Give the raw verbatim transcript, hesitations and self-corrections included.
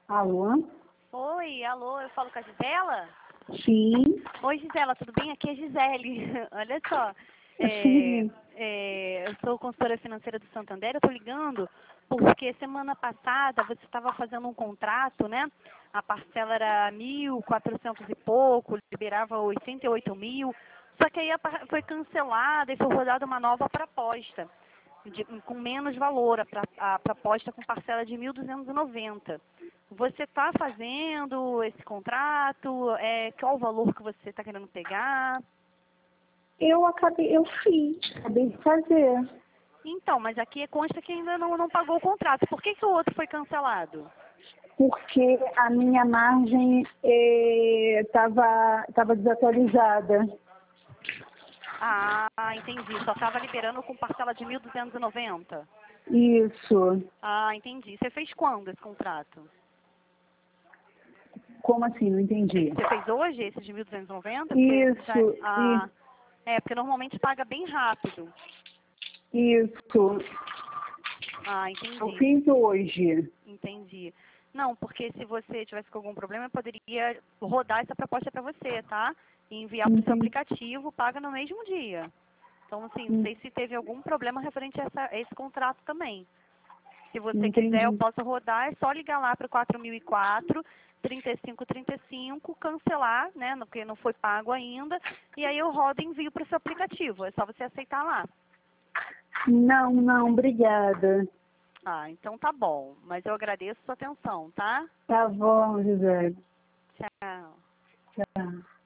Alô? Oi, alô, eu falo com a Gisela? Sim. Oi, Gisela, tudo bem? Aqui é Gisele. Olha só, é, Sim. é, eu sou consultora financeira do Santander, eu estou ligando porque semana passada você estava fazendo um contrato, né? A parcela era mil, quatrocentos e pouco, liberava oitenta e oito mil, só que aí a par- foi cancelada e foi rodada uma nova proposta, de- com menos valor, a, pra- a proposta com parcela de mil duzentos e noventa. Você está fazendo esse contrato? É, qual o valor que você está querendo pegar? Eu acabei, eu fiz, acabei de fazer. Então, mas aqui consta que ainda não, não pagou o contrato. Por que, que o outro foi cancelado? Porque a minha margem estava tava desatualizada. Ah, entendi. Só estava liberando com parcela de mil duzentos e noventa. Isso. Ah, entendi. Você fez quando esse contrato? Como assim? Não entendi. Você fez hoje esse de mil duzentos e noventa? Porque já, Isso, ah, i- é, porque normalmente paga bem rápido. isso. Ah, Eu entendi. fiz hoje. Entendi. Não, porque se você tivesse com algum problema, eu poderia rodar essa proposta para você, tá? E enviar para o seu Entendi. aplicativo, paga no mesmo dia. Então, assim, não En- sei se teve algum problema referente a, essa- a esse contrato também. Se você quiser, eu Entendi. posso rodar, é só ligar lá para o quatro mil e quatro, trinta e cinco trinta e cinco, cancelar, né, no- porque não foi pago ainda, e aí eu rodo e envio para o seu aplicativo. É só você aceitar lá. Não, não, obrigada. Ah, então tá bom. Mas eu agradeço a sua atenção, tá? Tá bom, José. Tchau. Tchau.